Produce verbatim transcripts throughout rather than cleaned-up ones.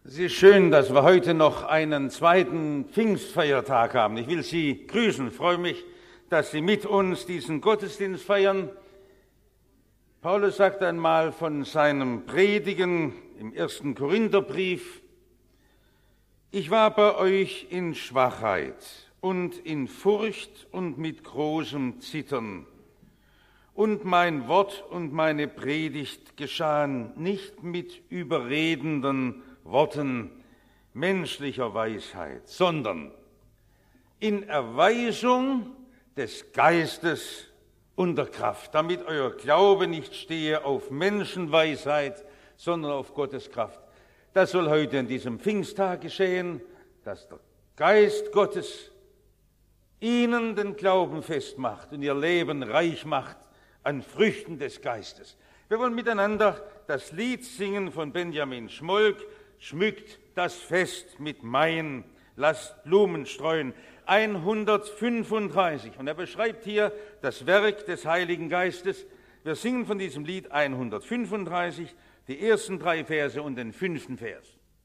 Es ist schön, dass wir heute noch einen zweiten Pfingstfeiertag haben. Ich will Sie grüßen, freue mich, dass Sie mit uns diesen Gottesdienst feiern. Paulus sagt einmal von seinem Predigen im ersten Korintherbrief: Ich war bei euch in Schwachheit und in Furcht und mit großem Zittern. Und mein Wort und meine Predigt geschahen nicht mit überredenden Worten menschlicher Weisheit, sondern in Erweisung des Geistes und der Kraft, damit euer Glaube nicht stehe auf Menschenweisheit, sondern auf Gottes Kraft. Das soll heute an diesem Pfingsttag geschehen, dass der Geist Gottes ihnen den Glauben festmacht und ihr Leben reich macht an Früchten des Geistes. Wir wollen miteinander das Lied singen von Benjamin Schmolk: Schmückt das Fest mit Maien, lasst Blumen streuen. hundertfünfunddreißig. Und er beschreibt hier das Werk des Heiligen Geistes. Wir singen von diesem Lied hundertfünfunddreißig, die ersten drei Verse und den fünften Vers.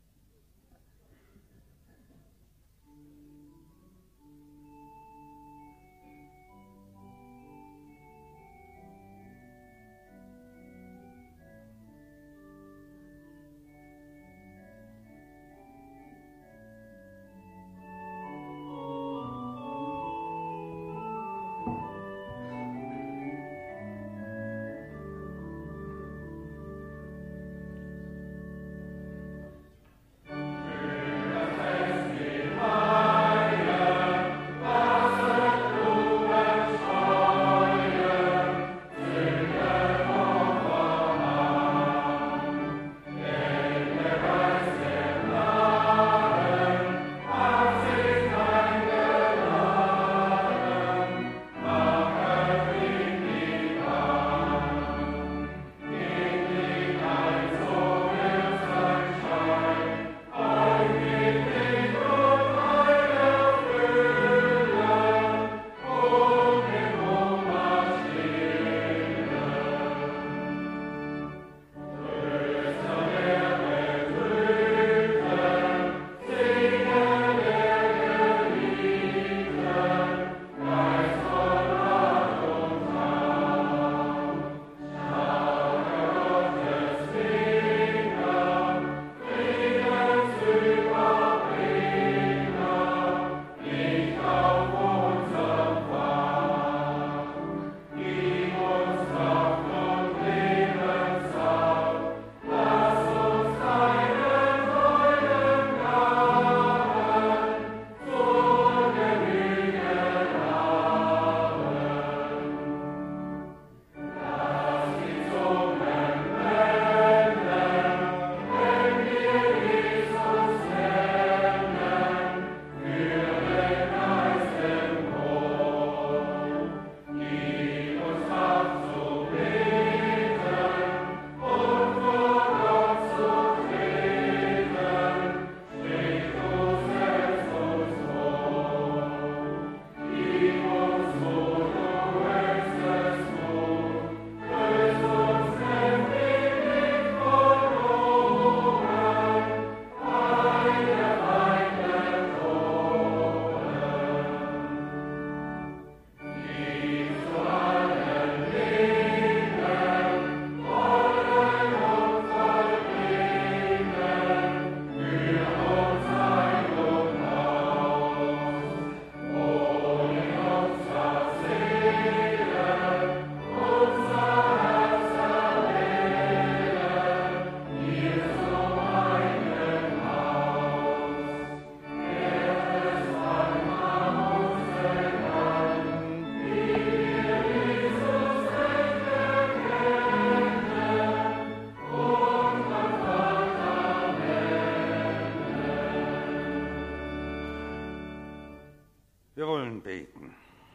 Wir wollen beten.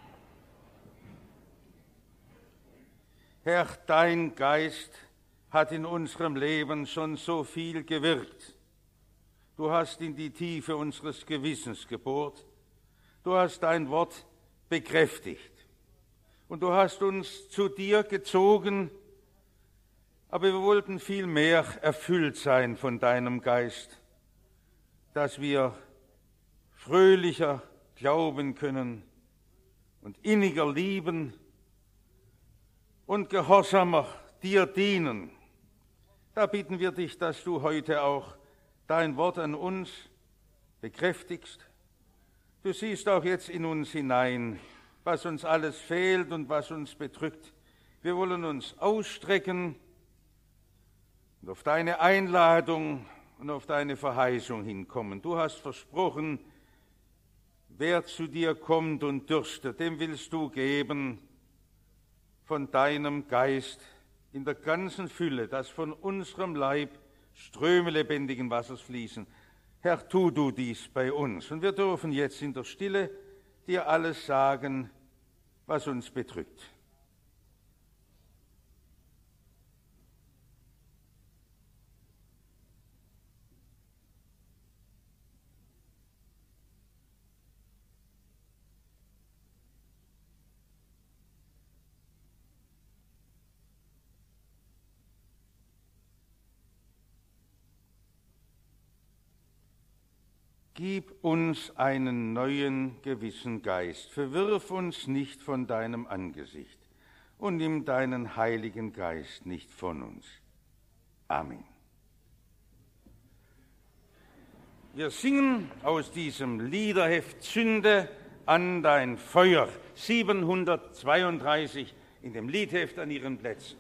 Herr, dein Geist hat in unserem Leben schon so viel gewirkt. Du hast in die Tiefe unseres Gewissens gebohrt. Du hast dein Wort bekräftigt. Und du hast uns zu dir gezogen, aber wir wollten viel mehr erfüllt sein von deinem Geist. dass wir fröhlicher glauben können und inniger lieben und gehorsamer dir dienen. Da bitten wir dich, dass du heute auch dein Wort an uns bekräftigst. Du siehst auch jetzt in uns hinein, was uns alles fehlt und was uns bedrückt. Wir wollen uns ausstrecken und auf deine Einladung und auf deine Verheißung hinkommen. Du hast versprochen, wer zu dir kommt und dürstet, dem willst du geben von deinem Geist in der ganzen Fülle, dass von unserem Leib Ströme lebendigen Wassers fließen. Herr, tu du dies bei uns. Und wir dürfen jetzt in der Stille dir alles sagen, was uns bedrückt. Gib uns einen neuen, gewissen Geist, verwirf uns nicht von deinem Angesicht und nimm deinen Heiligen Geist nicht von uns. Amen. Wir singen aus diesem Liederheft Zünde an dein Feuer, siebenhundertzweiunddreißig in dem Liedheft an Ihren Plätzen.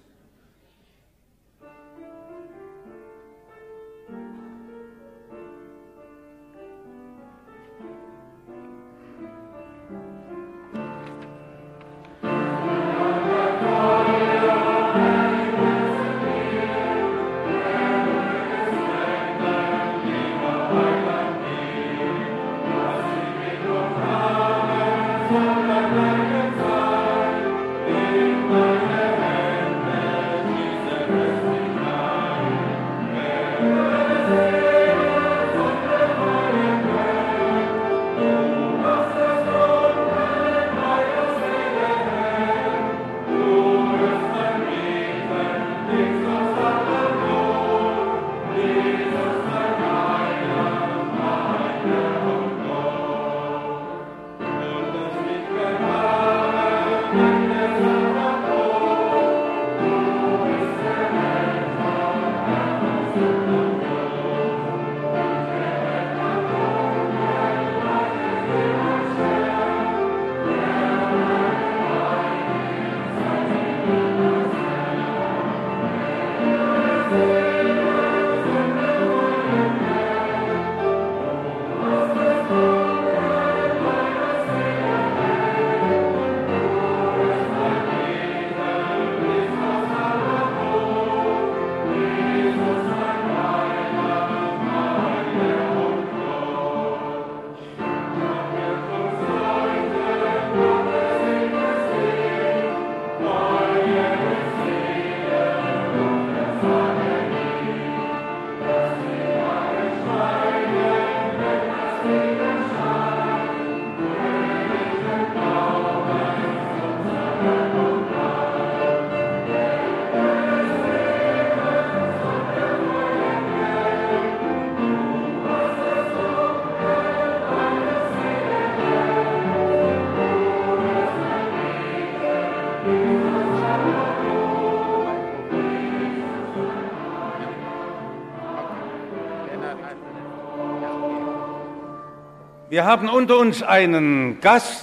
Wir haben unter uns einen Gast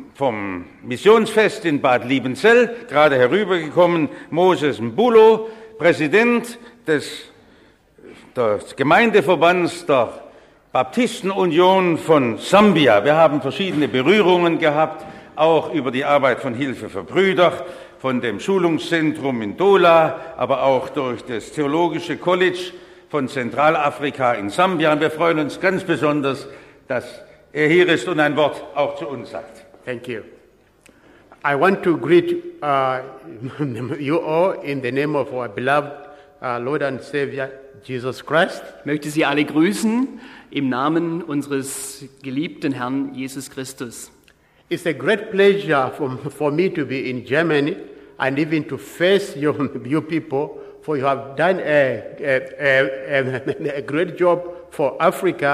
vom Missionsfest in Bad Liebenzell, gerade herübergekommen, Moses Mbulo, Präsident des, des Gemeindeverbands der Baptistenunion von Sambia. Wir haben verschiedene Berührungen gehabt, auch über die Arbeit von Hilfe für Brüder, von dem Schulungszentrum in Dola, aber auch durch das Theologische College von Zentralafrika in Sambia. Und wir freuen uns ganz besonders, dass er hier ist und ein Wort auch zu uns sagt. Thank you. I want to greet uh, you all in the name of our beloved uh, Lord and Savior Jesus Christ. Ich möchte Sie alle grüßen im Namen unseres geliebten Herrn Jesus Christus. It's a great pleasure for, for me to be in Germany and even to face you, you people, for you have done a, a, a, a great job for Africa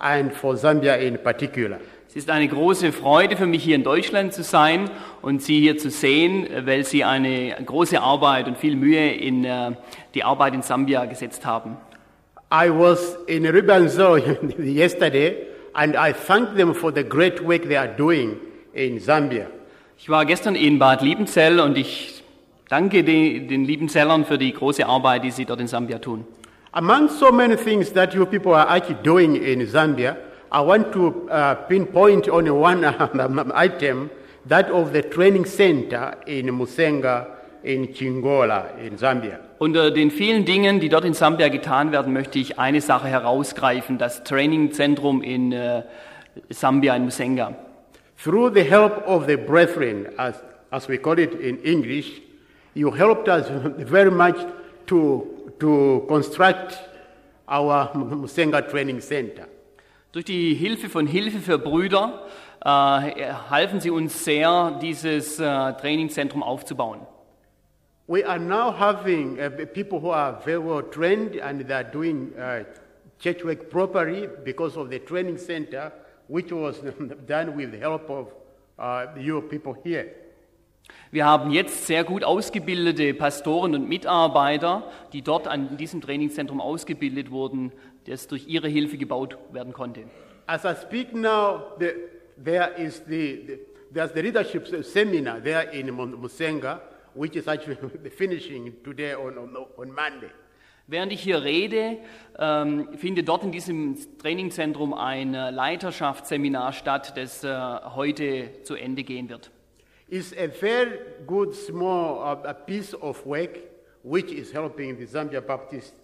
and for Zambia in particular. Es ist eine große Freude für mich, hier in Deutschland zu sein und Sie hier zu sehen, weil Sie eine große Arbeit und viel Mühe in äh, die Arbeit in Sambia gesetzt haben. I was in Ribanzo yesterday, and I thank them for the great work they are doing in Zambia. Ich war gestern in Bad Liebenzell und ich danke den, den Liebenzellern für die große Arbeit, die sie dort in Sambia tun. Among so many things that you people are actually doing in Zambia, I want to uh, pinpoint on one item, that of the training center in Musenga in Chingola in Zambia. Unter den vielen Dingen, die dort in Sambia getan werden, möchte ich eine Sache herausgreifen, das Trainingzentrum in äh, Sambia in Musenga. Through the help of the brethren, as, as we call it in English, you helped us very much to, to construct our Musenga Training Center. Durch die Hilfe von Hilfe für Brüder äh, halfen sie uns sehr, dieses äh, Trainingzentrum aufzubauen. We are now having uh, people who are very well trained and they are doing uh, church work properly because of the training center, which was done with the help of uh, you people here. Wir haben jetzt sehr gut ausgebildete Pastoren und Mitarbeiter, die dort an diesem Trainingzentrum ausgebildet wurden, das durch ihre Hilfe gebaut werden konnte. As I speak now, the, there is the, the there's the leadership seminar there in Musenga, which is actually finishing today on, on, on Monday. Während ich hier rede, ähm, findet dort in diesem Trainingzentrum ein Leiterschaftsseminar statt, das äh, heute zu Ende gehen wird. It's a very good small uh, a piece of work which is helping the Zambia Baptist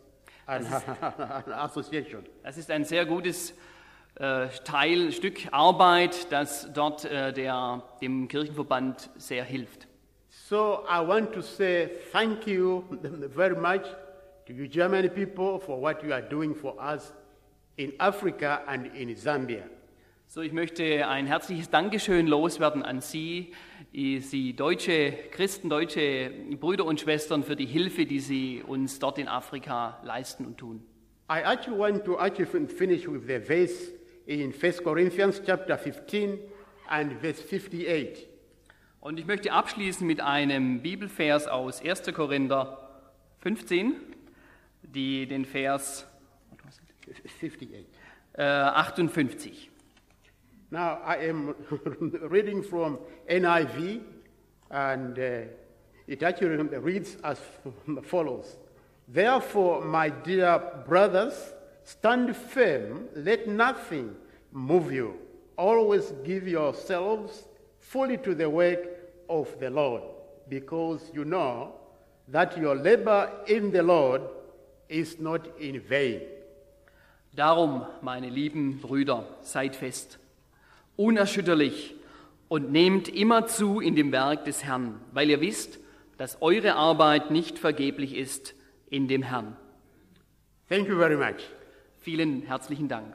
Association. Das ist ein sehr gutes äh, Teil, Stück Arbeit, das dort äh, der, dem Kirchenverband sehr hilft. So I want to say thank you very much to you German people for what you are doing for us in Africa and in Zambia. So, ich möchte ein herzliches Dankeschön loswerden an Sie, Sie deutsche Christen, deutsche Brüder und Schwestern für die Hilfe, die Sie uns dort in Afrika leisten und tun. I actually want to actually finish with the verse in First Corinthians chapter fifteen and verse fifty-eight. Und ich möchte abschließen mit einem Bibelvers aus erster Korinther fünfzehn, die den Vers fifty-eight. Äh, achtundfünfzig. Now I am reading from N I V, and uh, it actually reads as follows. Therefore, my dear brothers, stand firm, let nothing move you. Always give yourselves fully to the work of the Lord, because you know that your labor in the Lord is not in vain. Darum, meine lieben Brüder, seid fest, unerschütterlich und nehmt immer zu in dem Werk des Herrn, weil ihr wisst, dass eure Arbeit nicht vergeblich ist in dem Herrn. Thank you very much. Vielen herzlichen Dank.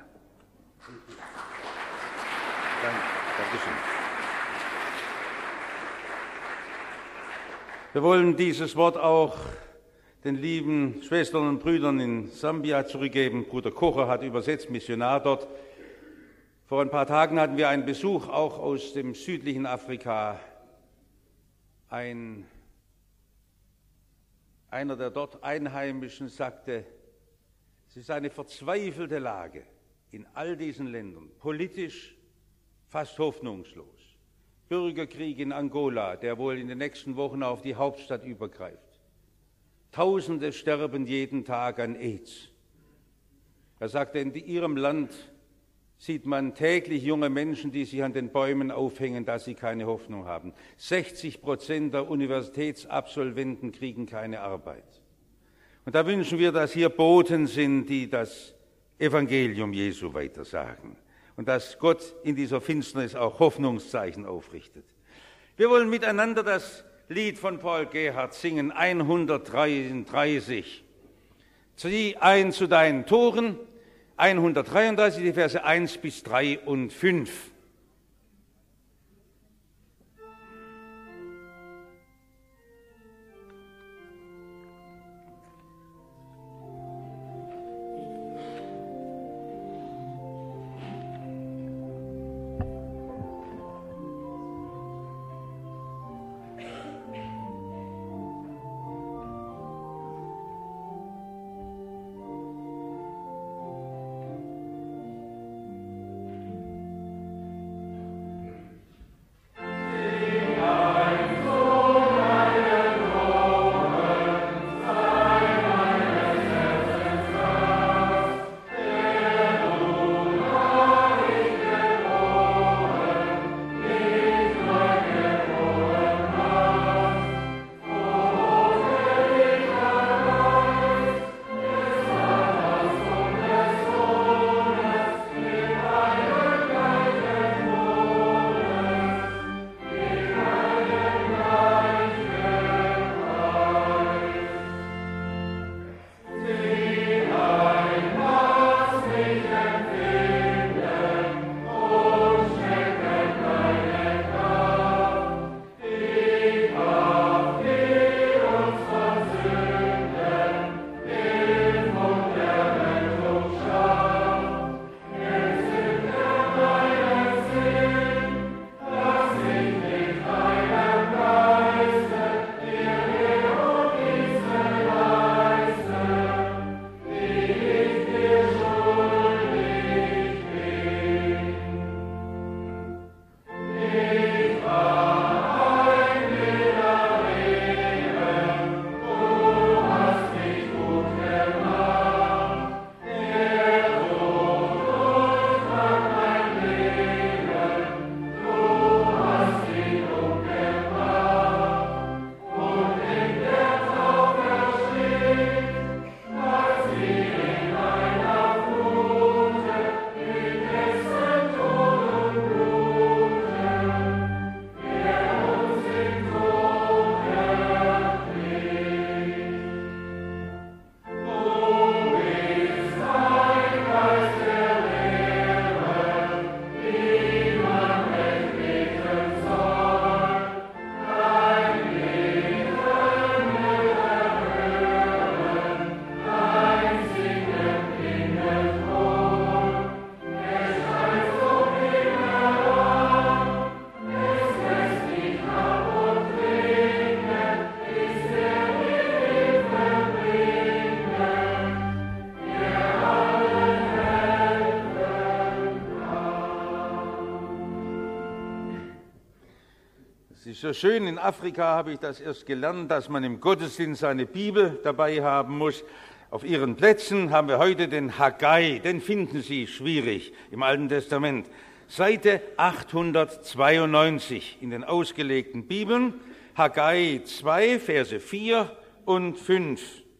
Dank, Dankeschön. Wir wollen dieses Wort auch den lieben Schwestern und Brüdern in Sambia zurückgeben. Bruder Kocher hat übersetzt, Missionar dort. Vor ein paar Tagen hatten wir einen Besuch auch aus dem südlichen Afrika. Ein, einer der dort Einheimischen sagte, es ist eine verzweifelte Lage in all diesen Ländern, politisch fast hoffnungslos. Bürgerkrieg in Angola, der wohl in den nächsten Wochen auf die Hauptstadt übergreift. Tausende sterben jeden Tag an AIDS. Er sagte, in ihrem Land sieht man täglich junge Menschen, die sich an den Bäumen aufhängen, dass sie keine Hoffnung haben. sechzig Prozent der Universitätsabsolventen kriegen keine Arbeit. Und da wünschen wir, dass hier Boten sind, die das Evangelium Jesu weitersagen. Und dass Gott in dieser Finsternis auch Hoffnungszeichen aufrichtet. Wir wollen miteinander das Lied von Paul Gerhardt singen, hundertdreiunddreißig. Zieh ein zu deinen Toren, hundertdreiunddreißig, die Verse eins bis drei und fünf. so schön, in Afrika habe ich das erst gelernt, dass man im Gottesdienst seine Bibel dabei haben muss. Auf Ihren Plätzen haben wir heute den Haggai, den finden Sie schwierig im Alten Testament. Seite achthundertzweiundneunzig in den ausgelegten Bibeln, Haggai zwei, Verse vier und fünf.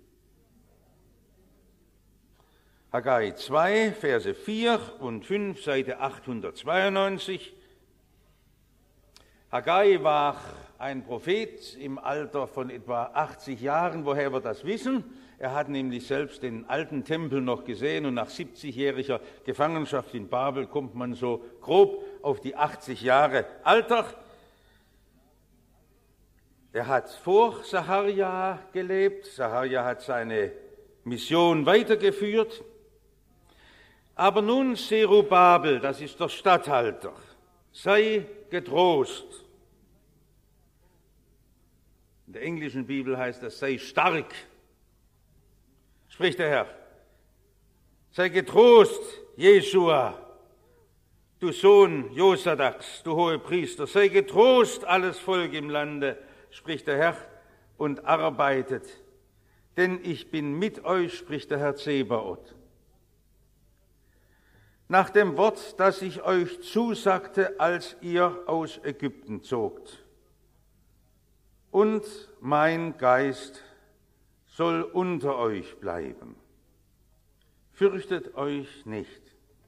Haggai zwei, Verse vier und fünf, Seite achthundertzweiundneunzig. Haggai war ein Prophet im Alter von etwa achtzig Jahren. Woher wir das wissen? Er hat nämlich selbst den alten Tempel noch gesehen und nach siebzigjähriger Gefangenschaft in Babel kommt man so grob auf die achtzig Jahre Alter. Er hat vor Sacharja gelebt. Sacharja hat seine Mission weitergeführt. Aber nun Zerubabel, das ist der Statthalter, sei getrost. In der englischen Bibel heißt das, sei stark, spricht der Herr. Sei getrost, Jesua, du Sohn Josadaks, du Hohepriester, sei getrost, alles Volk im Lande, spricht der Herr, und arbeitet, denn ich bin mit euch, spricht der Herr Zebaoth. Nach dem Wort, das ich euch zusagte, als ihr aus Ägypten zogt. Und mein Geist soll unter euch bleiben. Fürchtet euch nicht.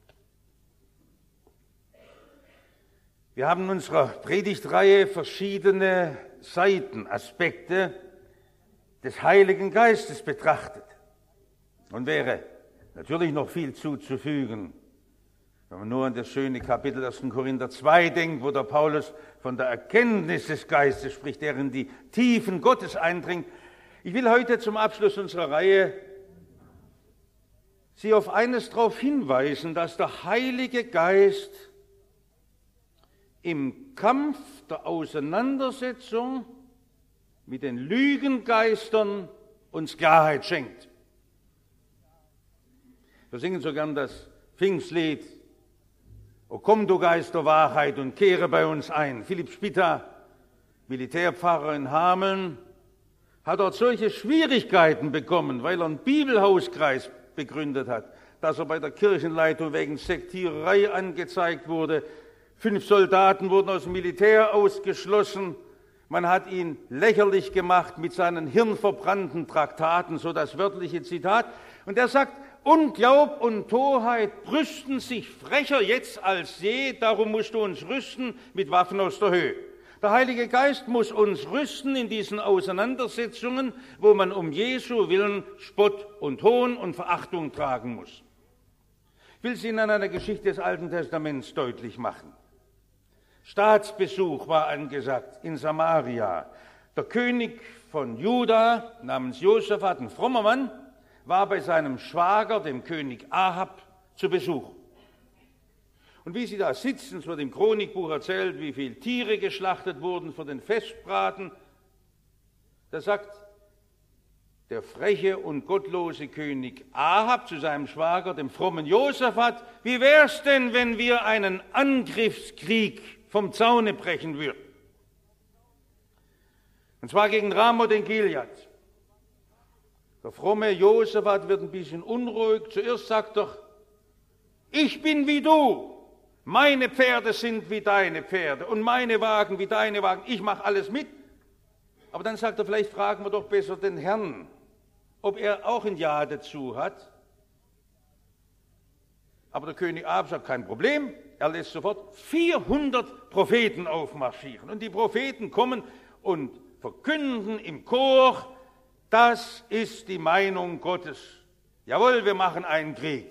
Wir haben in unserer Predigtreihe verschiedene Seiten, Aspekte des Heiligen Geistes betrachtet. Und wäre natürlich noch viel zuzufügen, wenn man nur an das schöne Kapitel erster Korinther zwei denkt, wo der Paulus von der Erkenntnis des Geistes spricht, der in die Tiefen Gottes eindringt. Ich will heute zum Abschluss unserer Reihe Sie auf eines darauf hinweisen, dass der Heilige Geist im Kampf der Auseinandersetzung mit den Lügengeistern uns Klarheit schenkt. Wir singen so gern das Pfingstlied, O komm, du Geist der Wahrheit, und kehre bei uns ein. Philipp Spitta, Militärpfarrer in Hameln, hat dort solche Schwierigkeiten bekommen, weil er einen Bibelhauskreis begründet hat, dass er bei der Kirchenleitung wegen Sektiererei angezeigt wurde. Fünf Soldaten wurden aus dem Militär ausgeschlossen. Man hat ihn lächerlich gemacht mit seinen hirnverbrannten Traktaten, so das wörtliche Zitat. Und er sagt, Unglaub und Torheit brüsten sich frecher jetzt als je, darum musst du uns rüsten mit Waffen aus der Höhe. Der Heilige Geist muss uns rüsten in diesen Auseinandersetzungen, wo man um Jesu Willen Spott und Hohn und Verachtung tragen muss. Ich will es Ihnen an einer Geschichte des Alten Testaments deutlich machen. Staatsbesuch war angesagt in Samaria. Der König von Juda namens Josaphat, ein frommer Mann, war bei seinem Schwager, dem König Ahab, zu Besuch. Und wie sie da sitzen, es wird im Chronikbuch erzählt, wie viele Tiere geschlachtet wurden für den Festbraten. Da sagt der freche und gottlose König Ahab zu seinem Schwager, dem frommen Josaphat, wie wär's denn, wenn wir einen Angriffskrieg vom Zaune brechen würden? Und zwar gegen Ramoth in Gilead. Der fromme Josaphat wird ein bisschen unruhig. Zuerst sagt er, ich bin wie du. Meine Pferde sind wie deine Pferde und meine Wagen wie deine Wagen. Ich mache alles mit. Aber dann sagt er, vielleicht fragen wir doch besser den Herrn, ob er auch ein Ja dazu hat. Aber der König Ahab sagt, kein Problem. Er lässt sofort vierhundert Propheten aufmarschieren. Und die Propheten kommen und verkünden im Chor, das ist die Meinung Gottes. Jawohl, wir machen einen Krieg.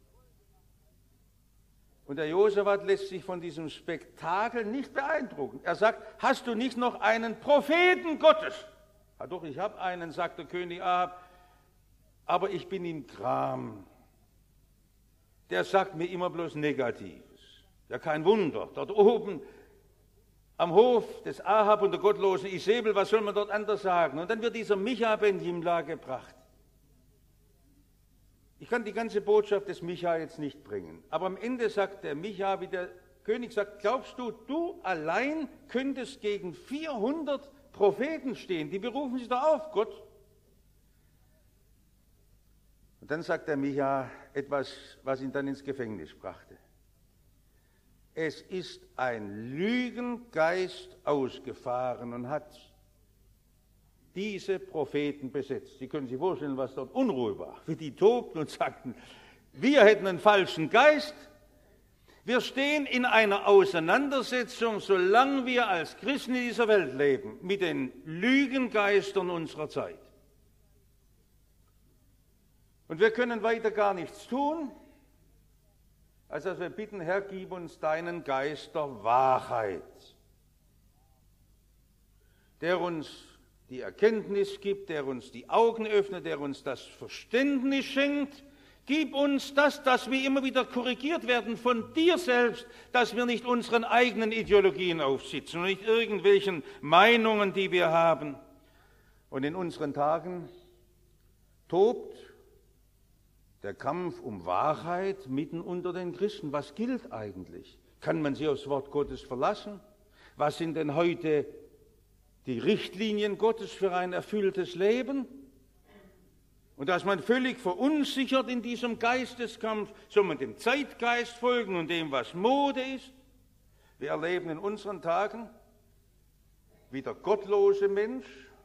Und der Josaphat lässt sich von diesem Spektakel nicht beeindrucken. Er sagt, hast du nicht noch einen Propheten Gottes? Ja doch, ich habe einen, sagt der König Ahab, aber ich bin im Gram. Der sagt mir immer bloß Negatives. Ja, kein Wunder. Dort oben am Hof des Ahab und der gottlosen Isabel, was soll man dort anders sagen? Und dann wird dieser Micha ben Jimla gebracht. Ich kann die ganze Botschaft des Micha jetzt nicht bringen, aber am Ende sagt der Micha, wie der König sagt, glaubst du, du allein könntest gegen vierhundert Propheten stehen? Die berufen sich da auf Gott. Und dann sagt der Micha etwas, was ihn dann ins Gefängnis brachte. Es ist ein Lügengeist ausgefahren und hat diese Propheten besetzt. Sie können sich vorstellen, was dort Unruhe war. Wie die tobten und sagten, wir hätten einen falschen Geist. Wir stehen in einer Auseinandersetzung, solange wir als Christen in dieser Welt leben, mit den Lügengeistern unserer Zeit. Und wir können weiter gar nichts tun, als dass wir bitten, Herr, gib uns deinen Geist der Wahrheit, der uns die Erkenntnis gibt, der uns die Augen öffnet, der uns das Verständnis schenkt. Gib uns das, dass wir immer wieder korrigiert werden von dir selbst, dass wir nicht unseren eigenen Ideologien aufsitzen und nicht irgendwelchen Meinungen, die wir haben. Und in unseren Tagen tobt der Kampf um Wahrheit mitten unter den Christen. Was gilt eigentlich? Kann man sich aufs Wort Gottes verlassen? Was sind denn heute die Richtlinien Gottes für ein erfülltes Leben? Und dass man völlig verunsichert in diesem Geisteskampf, soll man dem Zeitgeist folgen und dem, was Mode ist? Wir erleben in unseren Tagen, wie der gottlose Mensch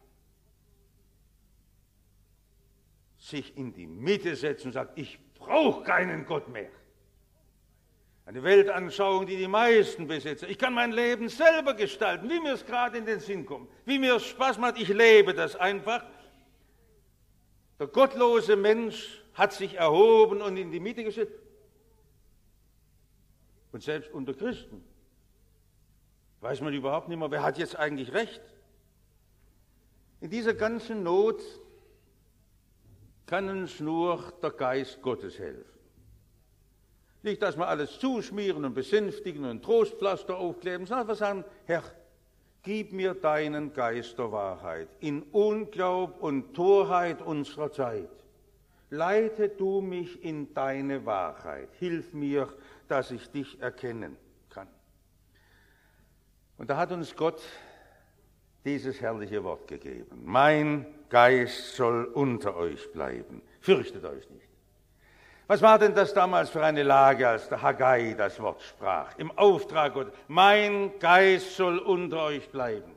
sich in die Mitte setzt und sagt, ich brauche keinen Gott mehr. Eine Weltanschauung, die die meisten besitzen. Ich kann mein Leben selber gestalten, wie mir es gerade in den Sinn kommt, wie mir es Spaß macht, ich lebe das einfach. Der gottlose Mensch hat sich erhoben und in die Mitte gesetzt. Und selbst unter Christen weiß man überhaupt nicht mehr, wer hat jetzt eigentlich recht. In dieser ganzen Not kann uns nur der Geist Gottes helfen. Nicht, dass wir alles zuschmieren und besänftigen und Trostpflaster aufkleben, sondern wir sagen, Herr, gib mir deinen Geist der Wahrheit in Unglaub und Torheit unserer Zeit. Leite du mich in deine Wahrheit. Hilf mir, dass ich dich erkennen kann. Und da hat uns Gott dieses herrliche Wort gegeben. Mein Geist soll unter euch bleiben. Fürchtet euch nicht. Was war denn das damals für eine Lage, als der Haggai das Wort sprach? Im Auftrag Gottes. Mein Geist soll unter euch bleiben.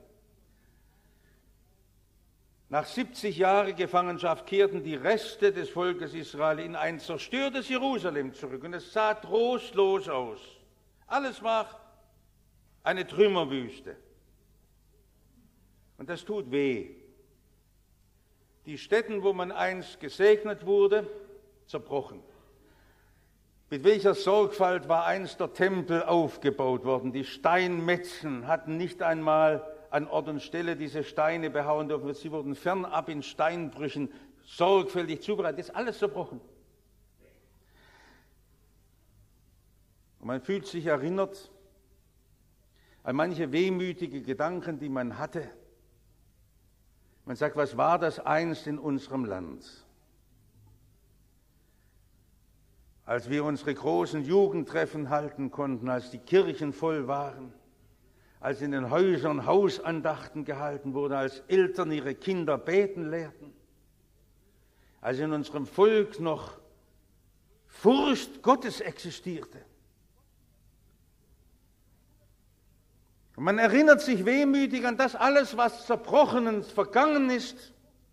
Nach siebzig Jahren Gefangenschaft kehrten die Reste des Volkes Israel in ein zerstörtes Jerusalem zurück. Und es sah trostlos aus. Alles war eine Trümmerwüste. Und das tut weh. Die Stätten, wo man einst gesegnet wurde, zerbrochen. Mit welcher Sorgfalt war einst der Tempel aufgebaut worden. Die Steinmetzen hatten nicht einmal an Ort und Stelle diese Steine behauen dürfen. Sie wurden fernab in Steinbrüchen sorgfältig zubereitet. Das ist alles zerbrochen. Und man fühlt sich erinnert an manche wehmütige Gedanken, die man hatte. Man sagt, was war das einst in unserem Land? Als wir unsere großen Jugendtreffen halten konnten, als die Kirchen voll waren, als in den Häusern Hausandachten gehalten wurde, als Eltern ihre Kinder beten lehrten, als in unserem Volk noch Furcht Gottes existierte. Und man erinnert sich wehmütig an das alles, was zerbrochen und vergangen ist.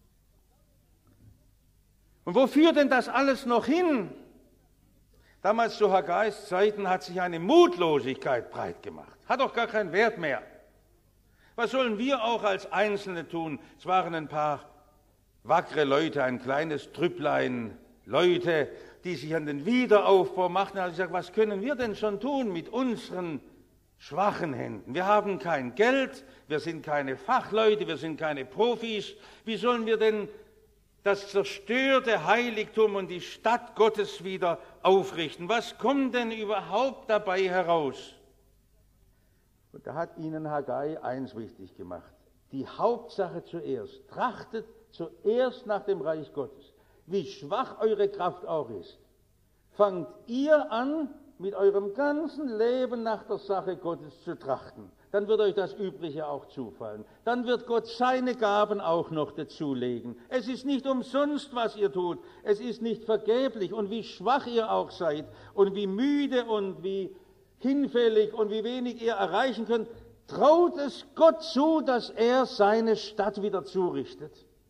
Und wo führt denn das alles noch hin? Damals zu Haggais Zeiten hat sich eine Mutlosigkeit breit gemacht. Hat doch gar keinen Wert mehr. Was sollen wir auch als Einzelne tun? Es waren ein paar wackere Leute, ein kleines Trüpplein Leute, die sich an den Wiederaufbau machten. Also ich sage, was können wir denn schon tun mit unseren schwachen Händen? Wir haben kein Geld, wir sind keine Fachleute, wir sind keine Profis. Wie sollen wir denn das zerstörte Heiligtum und die Stadt Gottes wieder aufrichten? Was kommt denn überhaupt dabei heraus? Und da hat ihnen Haggai eins wichtig gemacht. Die Hauptsache zuerst. Trachtet zuerst nach dem Reich Gottes. Wie schwach eure Kraft auch ist. Fangt ihr an, mit eurem ganzen Leben nach der Sache Gottes zu trachten. Dann wird euch das Übrige auch zufallen. Dann wird Gott seine Gaben auch noch dazulegen. Es ist nicht umsonst, was ihr tut. Es ist nicht vergeblich. Und wie schwach ihr auch seid und wie müde und wie hinfällig und wie wenig ihr erreichen könnt, traut es Gott zu, dass er seine Stadt wieder zurichtet.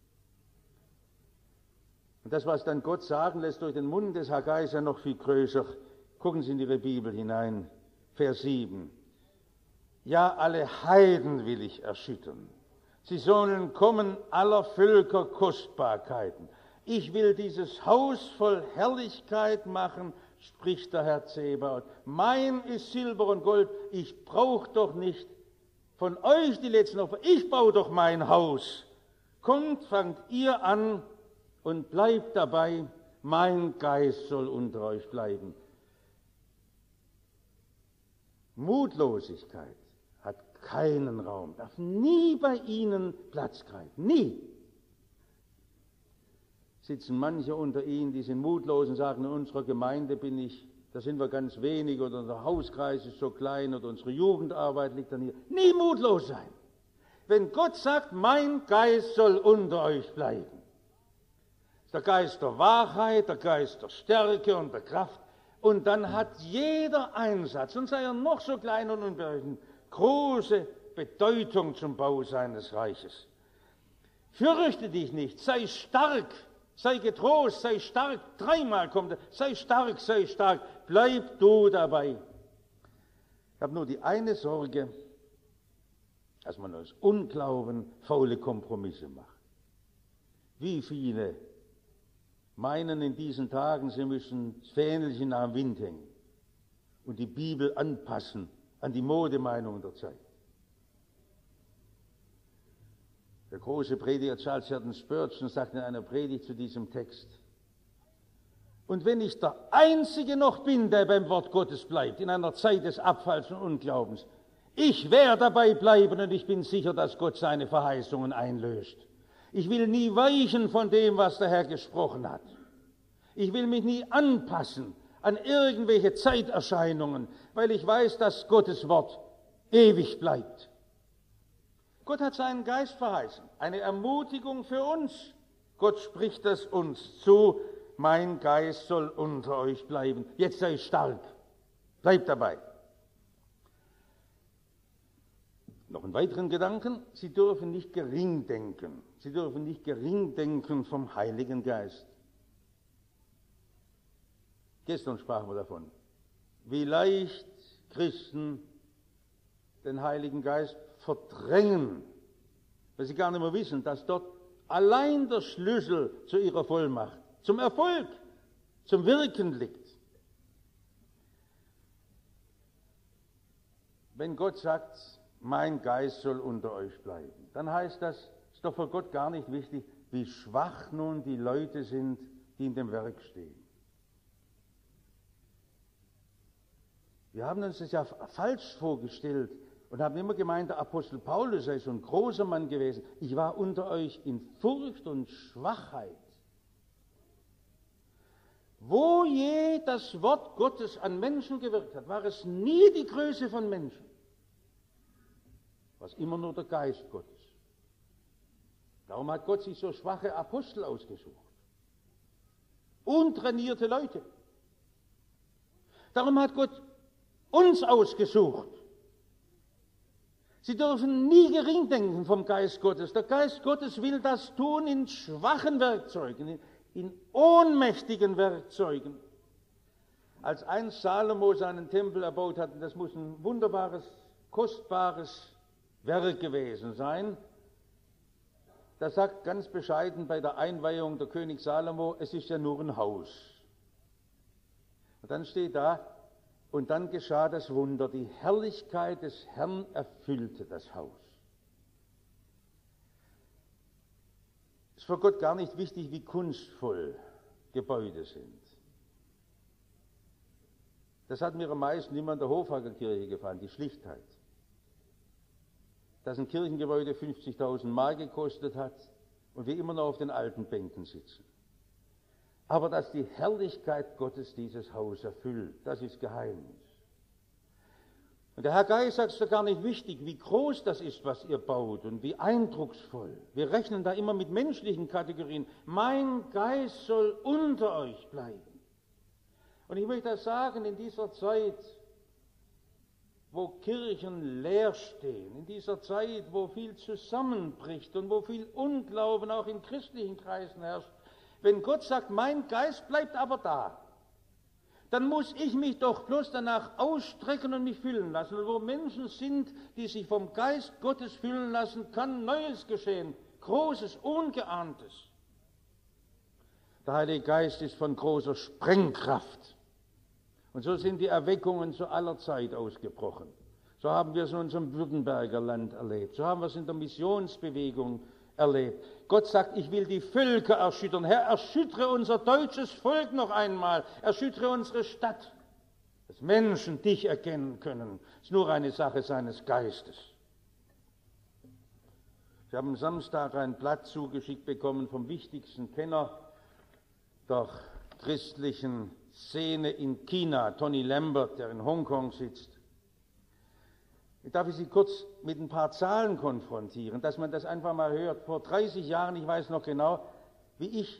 Und das, was dann Gott sagen lässt durch den Mund des Haggai, ist ja noch viel größer. Gucken Sie in Ihre Bibel hinein, Vers sieben. Ja, alle Heiden will ich erschüttern. Sie sollen kommen aller Völker Kostbarkeiten. Ich will dieses Haus voll Herrlichkeit machen, spricht der Herr Zebaoth. Mein ist Silber und Gold, ich brauche doch nicht von euch die letzten Opfer, ich baue doch mein Haus. Kommt, fangt ihr an und bleibt dabei, mein Geist soll unter euch bleiben. Mutlosigkeit hat keinen Raum, darf nie bei ihnen Platz greifen, nie. Sitzen manche unter ihnen, die sind mutlos und sagen, in unserer Gemeinde bin ich, da sind wir ganz wenig oder unser Hauskreis ist so klein oder unsere Jugendarbeit liegt dann hier. Nie mutlos sein. Wenn Gott sagt, mein Geist soll unter euch bleiben, der Geist der Wahrheit, der Geist der Stärke und der Kraft, und dann hat jeder Einsatz, und sei er noch so klein und unbedeutend, große Bedeutung zum Bau seines Reiches. Fürchte dich nicht, sei stark, sei getrost, sei stark, dreimal kommt er, sei stark, sei stark, bleib du dabei. Ich habe nur die eine Sorge, dass man aus Unglauben faule Kompromisse macht. Wie viele meinen in diesen Tagen, sie müssen das Fähnchen am Wind hängen und die Bibel anpassen an die Modemeinung der Zeit. Der große Prediger Charles Haddon Spurgeon sagt in einer Predigt zu diesem Text: Und wenn ich der Einzige noch bin, der beim Wort Gottes bleibt, in einer Zeit des Abfalls und Unglaubens, ich werde dabei bleiben und ich bin sicher, dass Gott seine Verheißungen einlöst. Ich will nie weichen von dem, was der Herr gesprochen hat. Ich will mich nie anpassen an irgendwelche Zeiterscheinungen, weil ich weiß, dass Gottes Wort ewig bleibt. Gott hat seinen Geist verheißen, eine Ermutigung für uns. Gott spricht es uns zu, mein Geist soll unter euch bleiben. Jetzt sei stark, bleibt dabei. Noch einen weiteren Gedanken, Sie dürfen nicht gering denken. Sie dürfen nicht gering denken vom Heiligen Geist. Gestern sprachen wir davon, wie leicht Christen den Heiligen Geist verdrängen, weil sie gar nicht mehr wissen, dass dort allein der Schlüssel zu ihrer Vollmacht, zum Erfolg, zum Wirken liegt. Wenn Gott sagt, mein Geist soll unter euch bleiben, dann heißt das, ist doch für Gott gar nicht wichtig, wie schwach nun die Leute sind, die in dem Werk stehen. Wir haben uns das ja falsch vorgestellt und haben immer gemeint, der Apostel Paulus sei so ein großer Mann gewesen. Ich war unter euch in Furcht und Schwachheit. Wo je das Wort Gottes an Menschen gewirkt hat, war es nie die Größe von Menschen. Was immer nur der Geist Gottes. Darum hat Gott sich so schwache Apostel ausgesucht. Untrainierte Leute. Darum hat Gott uns ausgesucht. Sie dürfen nie gering denken vom Geist Gottes. Der Geist Gottes will das tun in schwachen Werkzeugen, in, in ohnmächtigen Werkzeugen. Als einst Salomo seinen Tempel erbaut hat, das muss ein wunderbares, kostbares Werk gewesen sein. Da sagt ganz bescheiden bei der Einweihung der König Salomo, es ist ja nur ein Haus. Und dann steht da, und dann geschah das Wunder, die Herrlichkeit des Herrn erfüllte das Haus. Es ist für Gott gar nicht wichtig, wie kunstvoll Gebäude sind. Das hat mir am meisten immer in der Hofhagerkirche gefallen, die Schlichtheit. Dass ein Kirchengebäude fünfzigtausend Mark gekostet hat und wir immer noch auf den alten Bänken sitzen. aber dass die Herrlichkeit Gottes dieses Haus erfüllt. Das ist Geheimnis. Und der Herr Geist sagt es doch gar nicht wichtig, wie groß das ist, was ihr baut und wie eindrucksvoll. Wir rechnen da immer mit menschlichen Kategorien. Mein Geist soll unter euch bleiben. Und ich möchte das sagen, in dieser Zeit, wo Kirchen leer stehen, in dieser Zeit, wo viel zusammenbricht und wo viel Unglauben auch in christlichen Kreisen herrscht, wenn Gott sagt, mein Geist bleibt aber da, dann muss ich mich doch bloß danach ausstrecken und mich füllen lassen. Und wo Menschen sind, die sich vom Geist Gottes füllen lassen, kann Neues geschehen, Großes, Ungeahntes. Der Heilige Geist ist von großer Sprengkraft. Und so sind die Erweckungen zu aller Zeit ausgebrochen. So haben wir es in unserem Württemberger Land erlebt. So haben wir es in der Missionsbewegung erlebt. Gott sagt, ich will die Völker erschüttern. Herr, erschüttere unser deutsches Volk noch einmal. Erschüttere unsere Stadt. Dass Menschen dich erkennen können, ist nur eine Sache seines Geistes. Ich habe am Samstag ein Blatt zugeschickt bekommen vom wichtigsten Kenner der christlichen Szene in China, Tony Lambert, der in Hongkong sitzt. Ich darf Sie kurz mit ein paar Zahlen konfrontieren, dass man das einfach mal hört. Vor dreißig Jahren, ich weiß noch genau, wie ich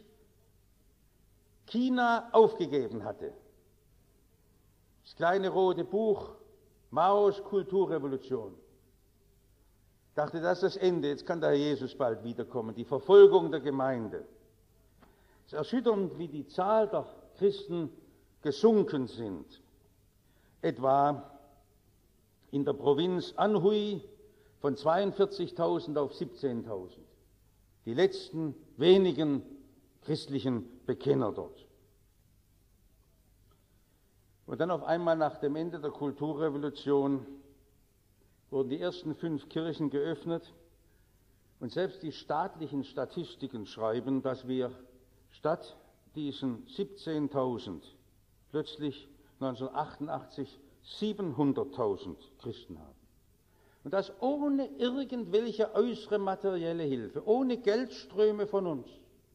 China aufgegeben hatte. Das kleine rote Buch, Maos Kulturrevolution. Ich dachte, das ist das Ende, jetzt kann der Herr Jesus bald wiederkommen, die Verfolgung der Gemeinde. Es ist erschütternd, wie die Zahl der Christen gesunken sind. Etwa in der Provinz Anhui von zweiundvierzigtausend auf siebzehntausend. Die letzten wenigen christlichen Bekenner dort. Und dann auf einmal nach dem Ende der Kulturrevolution wurden die ersten fünf Kirchen geöffnet und selbst die staatlichen Statistiken schreiben, dass wir statt diesen siebzehntausend plötzlich neunzehnhundertachtundachtzig siebenhunderttausend Christen haben. Und das ohne irgendwelche äußere materielle Hilfe, ohne Geldströme von uns.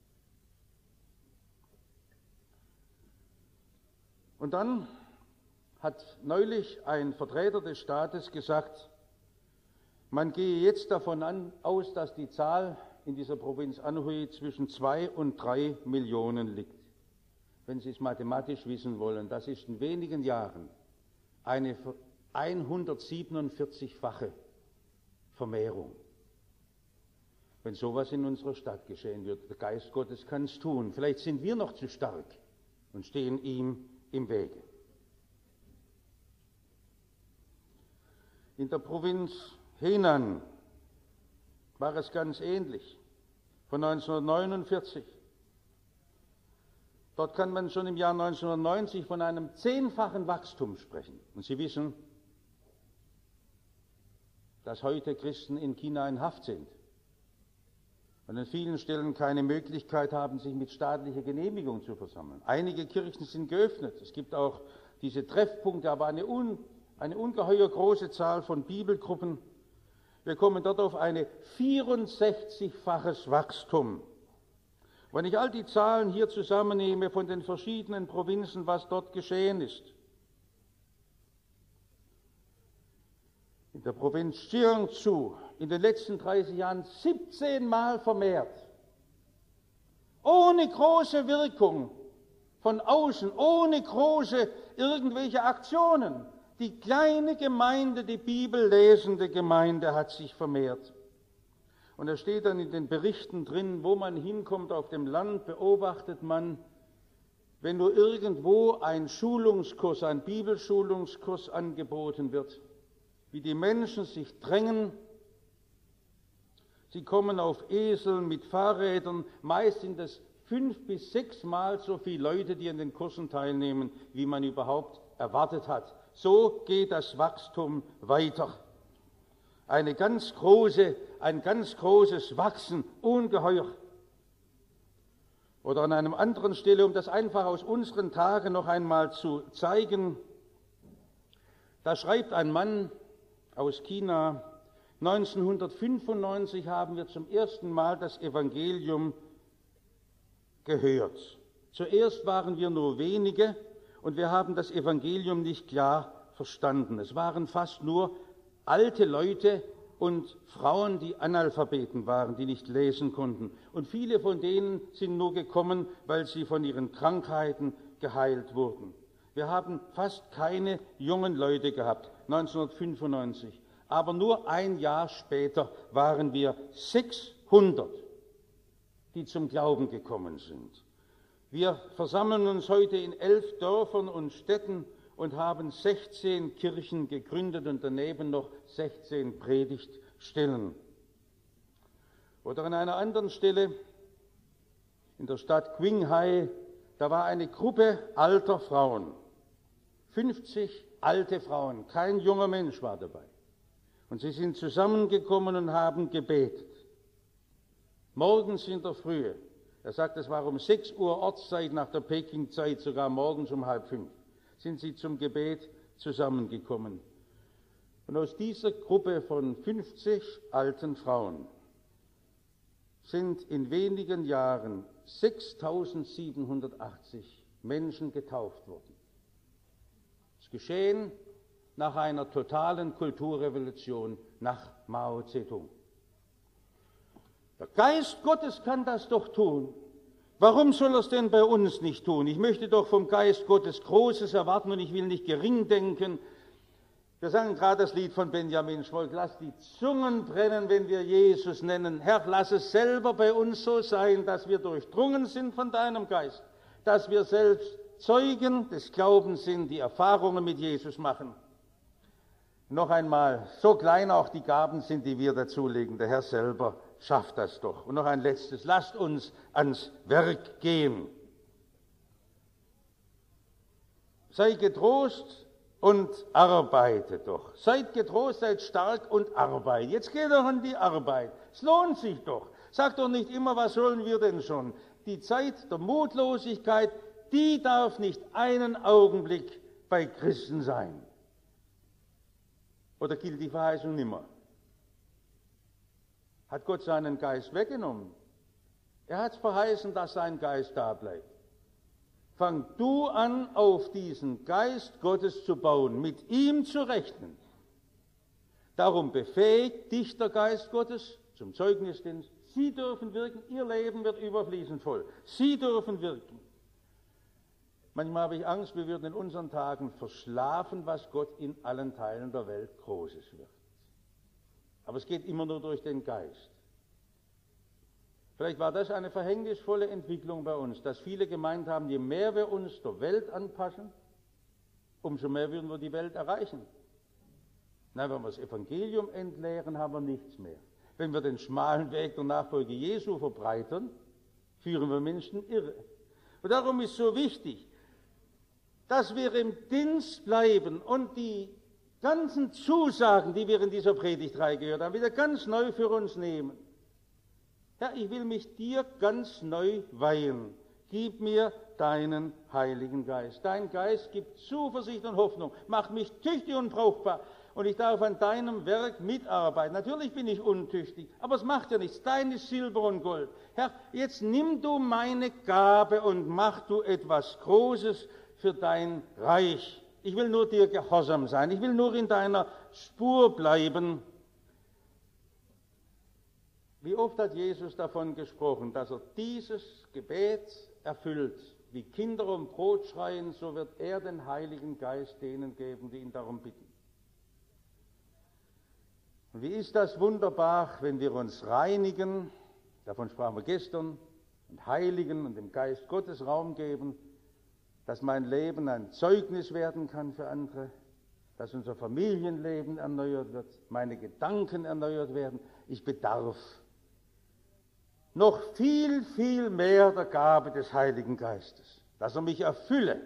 Und dann hat neulich ein Vertreter des Staates gesagt, man gehe jetzt davon an, aus, dass die Zahl in dieser Provinz Anhui zwischen zwei und drei Millionen liegt. Wenn Sie es mathematisch wissen wollen, das ist in wenigen Jahren eine hundertsiebenundvierzigfache Vermehrung. Wenn sowas in unserer Stadt geschehen wird, der Geist Gottes kann es tun. Vielleicht sind wir noch zu stark und stehen ihm im Wege. In der Provinz Henan war es ganz ähnlich, von neunzehnhundertneunundvierzig. Dort kann man schon im Jahr neunzehnhundertneunzig von einem zehnfachen Wachstum sprechen. Und Sie wissen, dass heute Christen in China in Haft sind und an vielen Stellen keine Möglichkeit haben, sich mit staatlicher Genehmigung zu versammeln. Einige Kirchen sind geöffnet. Es gibt auch diese Treffpunkte, aber eine, un, eine ungeheuer große Zahl von Bibelgruppen. Wir kommen dort auf ein vierundsechzigfaches Wachstum. Wenn ich all die Zahlen hier zusammennehme von den verschiedenen Provinzen, was dort geschehen ist. In der Provinz Jiangsu in den letzten dreißig Jahren siebzehn Mal vermehrt. Ohne große Wirkung von außen, ohne große irgendwelche Aktionen. Die kleine Gemeinde, die bibellesende Gemeinde hat sich vermehrt. Und da steht dann in den Berichten drin, wo man hinkommt auf dem Land, beobachtet man, wenn nur irgendwo ein Schulungskurs, ein Bibelschulungskurs angeboten wird, wie die Menschen sich drängen. Sie kommen auf Eseln mit Fahrrädern, meist sind es fünf bis sechsmal so viele Leute, die an den Kursen teilnehmen, wie man überhaupt erwartet hat. So geht das Wachstum weiter. Eine ganz große, ein ganz großes Wachsen, ungeheuer. Oder an einer anderen Stelle, um das einfach aus unseren Tagen noch einmal zu zeigen, da schreibt ein Mann aus China, neunzehnhundertfünfundneunzig haben wir zum ersten Mal das Evangelium gehört. Zuerst waren wir nur wenige und wir haben das Evangelium nicht klar verstanden. Es waren fast nur alte Leute und Frauen, die Analphabeten waren, die nicht lesen konnten. Und viele von denen sind nur gekommen, weil sie von ihren Krankheiten geheilt wurden. Wir haben fast keine jungen Leute gehabt, neunzehnhundertfünfundneunzig. Aber nur ein Jahr später waren wir sechshundert, die zum Glauben gekommen sind. Wir versammeln uns heute in elf Dörfern und Städten und haben sechzehn Kirchen gegründet und daneben noch sechzehn Predigtstellen. Oder an einer anderen Stelle in der Stadt Qinghai, da war eine Gruppe alter Frauen, fünfzig alte Frauen, kein junger Mensch war dabei. Und sie sind zusammengekommen und haben gebetet. Morgens in der Frühe, er sagt, es war um sechs Uhr Ortszeit nach der Pekingzeit, sogar morgens um halb fünf, sind sie zum Gebet zusammengekommen. Und aus dieser Gruppe von fünfzig alten Frauen sind in wenigen Jahren sechstausendsiebenhundertachtzig Menschen getauft worden. Das geschehen nach einer totalen Kulturrevolution, nach Mao Zedong. Der Geist Gottes kann das doch tun. Warum soll er es denn bei uns nicht tun? Ich möchte doch vom Geist Gottes Großes erwarten und ich will nicht gering denken. Wir sagen gerade das Lied von Benjamin Schmolk, lass die Zungen brennen, wenn wir Jesus nennen. Herr, lass es selber bei uns so sein, dass wir durchdrungen sind von deinem Geist, dass wir selbst Zeugen des Glaubens sind, die Erfahrungen mit Jesus machen. Noch einmal, so klein auch die Gaben sind, die wir dazulegen, der Herr selber schafft das doch. Und noch ein letztes, lasst uns ans Werk gehen. Sei getrost und arbeite doch. Seid getrost, seid stark und arbeitet. Jetzt geht doch an die Arbeit. Es lohnt sich doch. Sagt doch nicht immer, was sollen wir denn schon? Die Zeit der Mutlosigkeit, die darf nicht einen Augenblick bei Christen sein. Oder gilt die Verheißung nimmer? Hat Gott seinen Geist weggenommen? Er hat verheißen, dass sein Geist da bleibt. Fang du an, auf diesen Geist Gottes zu bauen, mit ihm zu rechnen. Darum befähigt dich der Geist Gottes zum Zeugnisdienst. Sie dürfen wirken, ihr Leben wird überfließend voll. Sie dürfen wirken. Manchmal habe ich Angst, wir würden in unseren Tagen verschlafen, was Gott in allen Teilen der Welt Großes wird. Aber es geht immer nur durch den Geist. Vielleicht war das eine verhängnisvolle Entwicklung bei uns, dass viele gemeint haben, je mehr wir uns der Welt anpassen, umso mehr würden wir die Welt erreichen. Nein, wenn wir das Evangelium entleeren, haben wir nichts mehr. Wenn wir den schmalen Weg der Nachfolge Jesu verbreitern, führen wir Menschen irre. Und darum ist so wichtig, dass wir im Dienst bleiben und die ganzen Zusagen, die wir in dieser Predigtreihe gehört haben, wieder ganz neu für uns nehmen. Herr, ich will mich dir ganz neu weihen. Gib mir deinen Heiligen Geist. Dein Geist gibt Zuversicht und Hoffnung, macht mich tüchtig und brauchbar. Und ich darf an deinem Werk mitarbeiten. Natürlich bin ich untüchtig, aber es macht ja nichts. Dein ist Silber und Gold. Herr, jetzt nimm du meine Gabe und mach du etwas Großes für dein Reich. Ich will nur dir gehorsam sein. Ich will nur in deiner Spur bleiben. Wie oft hat Jesus davon gesprochen, dass er dieses Gebet erfüllt. Wie Kinder um Brot schreien, so wird er den Heiligen Geist denen geben, die ihn darum bitten. Und wie ist das wunderbar, wenn wir uns reinigen, davon sprachen wir gestern, und heiligen und dem Geist Gottes Raum geben, dass mein Leben ein Zeugnis werden kann für andere, dass unser Familienleben erneuert wird, meine Gedanken erneuert werden. Ich bedarf noch viel, viel mehr der Gabe des Heiligen Geistes, dass er mich erfülle.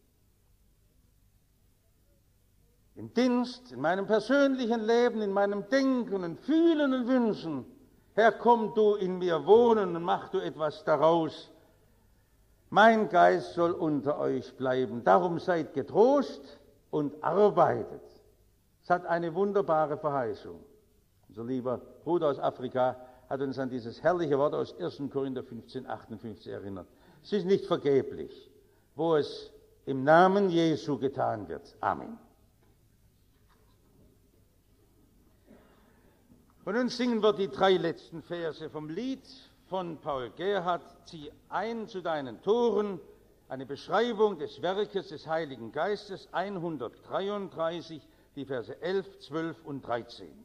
Im Dienst, in meinem persönlichen Leben, in meinem Denken und Fühlen und Wünschen. Herr, komm du in mir wohnen und mach du etwas daraus. Mein Geist soll unter euch bleiben. Darum seid getrost und arbeitet. Es hat eine wunderbare Verheißung. Unser lieber Bruder aus Afrika hat uns an dieses herrliche Wort aus ersten Korinther fünfzehn, achtundfünfzig erinnert. Es ist nicht vergeblich, wo es im Namen Jesu getan wird. Amen. Und nun singen wir die drei letzten Verse vom Lied von Paul Gerhardt. Zieh ein zu deinen Toren, eine Beschreibung des Werkes des Heiligen Geistes, hundertdreiunddreißig, die Verse elf, zwölf und dreizehn.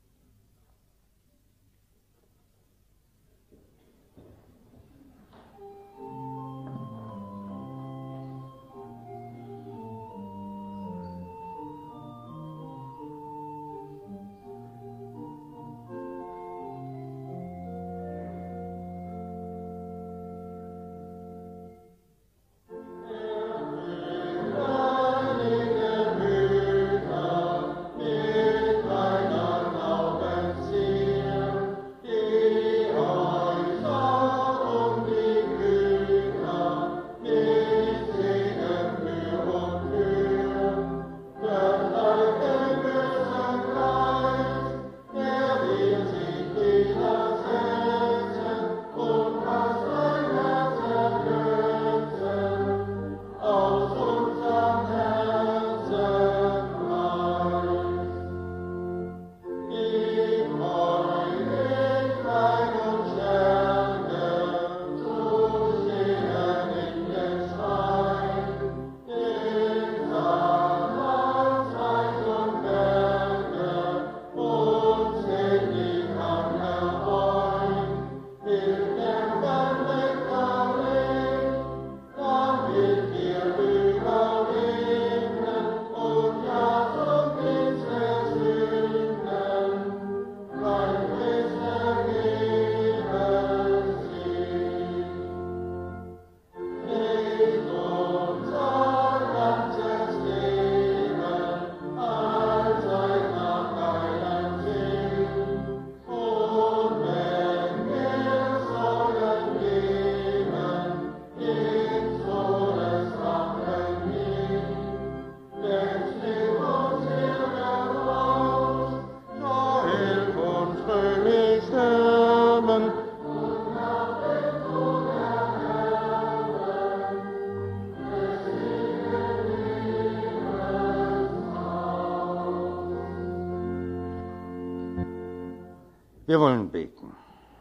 Wir wollen beten.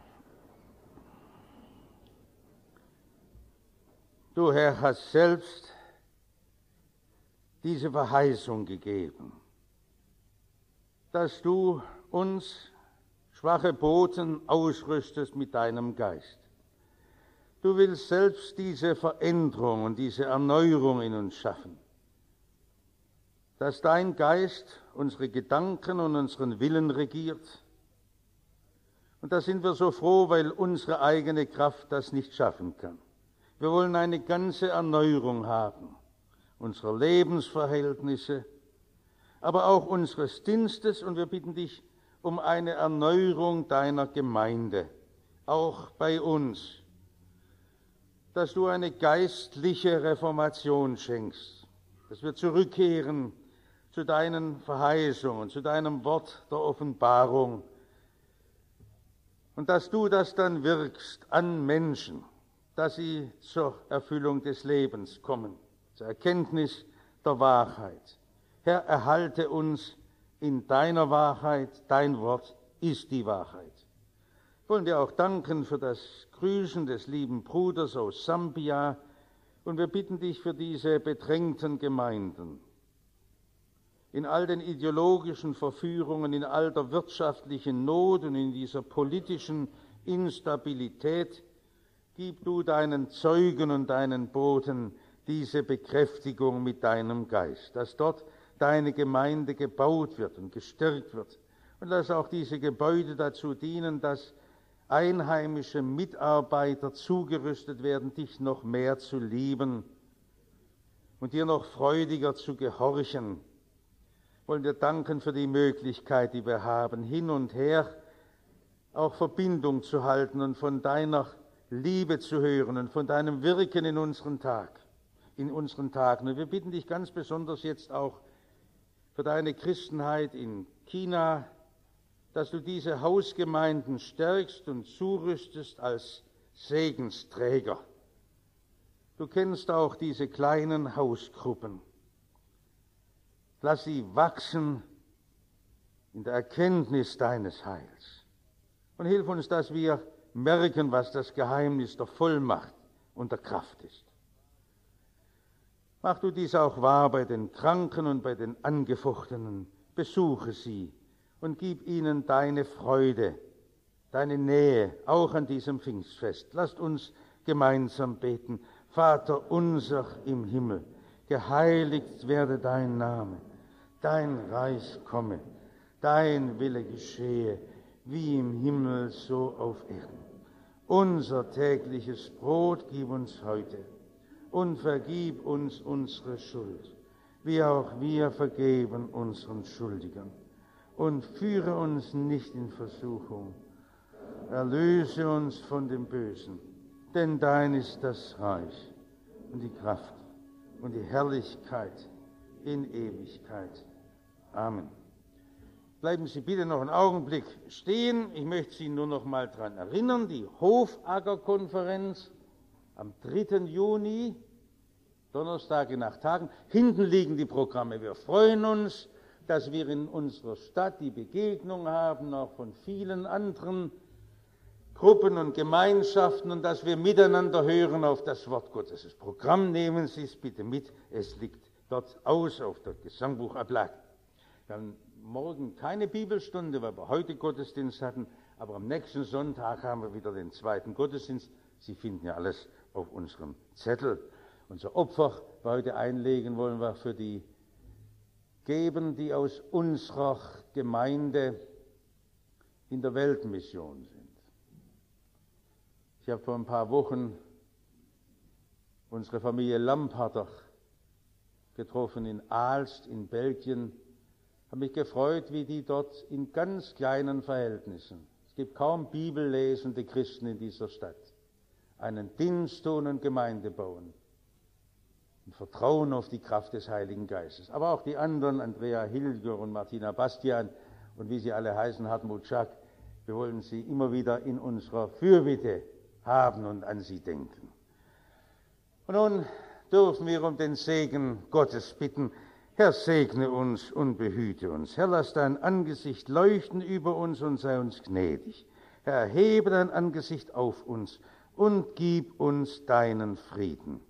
Du, Herr, hast selbst diese Verheißung gegeben, dass du uns, schwache Boten, ausrüstest mit deinem Geist. Du willst selbst diese Veränderung und diese Erneuerung in uns schaffen, dass dein Geist unsere Gedanken und unseren Willen regiert. Und da sind wir so froh, weil unsere eigene Kraft das nicht schaffen kann. Wir wollen eine ganze Erneuerung haben, unserer Lebensverhältnisse, aber auch unseres Dienstes, und wir bitten dich um eine Erneuerung deiner Gemeinde, auch bei uns, dass du eine geistliche Reformation schenkst, dass wir zurückkehren zu deinen Verheißungen, zu deinem Wort der Offenbarung, und dass du das dann wirkst an Menschen, dass sie zur Erfüllung des Lebens kommen, zur Erkenntnis der Wahrheit. Herr, erhalte uns in deiner Wahrheit, dein Wort ist die Wahrheit. Wir wollen dir auch danken für das Grüßen des lieben Bruders aus Sambia, und wir bitten dich für diese bedrängten Gemeinden. In all den ideologischen Verführungen, in all der wirtschaftlichen Not und in dieser politischen Instabilität, gib du deinen Zeugen und deinen Boten diese Bekräftigung mit deinem Geist, dass dort deine Gemeinde gebaut wird und gestärkt wird. Und lass auch diese Gebäude dazu dienen, dass einheimische Mitarbeiter zugerüstet werden, dich noch mehr zu lieben und dir noch freudiger zu gehorchen. Wollen wir danken für die Möglichkeit, die wir haben, hin und her auch Verbindung zu halten und von deiner Liebe zu hören und von deinem Wirken in unseren Tag, in unseren Tagen. Und wir bitten dich ganz besonders jetzt auch für deine Christenheit in China, dass du diese Hausgemeinden stärkst und zurüstest als Segensträger, Du kennst auch diese kleinen Hausgruppen. Lass sie wachsen in der Erkenntnis deines Heils. Und hilf uns, dass wir merken, was das Geheimnis der Vollmacht und der Kraft ist. Mach du dies auch wahr bei den Kranken und bei den Angefochtenen. Besuche sie und gib ihnen deine Freude, deine Nähe, auch an diesem Pfingstfest. Lasst uns gemeinsam beten. Vater unser im Himmel, geheiligt werde dein Name, dein Reich komme, dein Wille geschehe, wie im Himmel so auf Erden. Unser tägliches Brot gib uns heute und vergib uns unsere Schuld, wie auch wir vergeben unseren Schuldigern. Und führe uns nicht in Versuchung, erlöse uns von dem Bösen, denn dein ist das Reich und die Kraft und die Herrlichkeit in Ewigkeit. Amen. Bleiben Sie bitte noch einen Augenblick stehen. Ich möchte Sie nur noch mal daran erinnern, die Hofacker-Konferenz am dritten Juni, Donnerstag nach Tagen. Hinten liegen die Programme. Wir freuen uns, dass wir in unserer Stadt die Begegnung haben, auch von vielen anderen Gruppen und Gemeinschaften, und dass wir miteinander hören auf das Wort Gottes. Das Programm nehmen Sie es bitte mit. Es liegt dort aus auf der Gesangbuchablage. Wir haben morgen keine Bibelstunde, weil wir heute Gottesdienst hatten, aber am nächsten Sonntag haben wir wieder den zweiten Gottesdienst. Sie finden ja alles auf unserem Zettel. Unser Opfer, das wir heute einlegen wollen, wir für die geben, die aus unserer Gemeinde in der Weltmission sind. Ich habe vor ein paar Wochen unsere Familie Lamparter getroffen in Aalst in Belgien. Ich habe mich gefreut, wie die dort in ganz kleinen Verhältnissen, es gibt kaum bibellesende Christen in dieser Stadt, einen Dienst tun und Gemeinde bauen und vertrauen auf die Kraft des Heiligen Geistes. Aber auch die anderen, Andrea Hilger und Martina Bastian und wie sie alle heißen, Hartmut Schack, wir wollen sie immer wieder in unserer Fürbitte haben und an sie denken. Und nun dürfen wir um den Segen Gottes bitten. Herr, segne uns und behüte uns. Herr, lass dein Angesicht leuchten über uns und sei uns gnädig. Herr, erhebe dein Angesicht auf uns und gib uns deinen Frieden.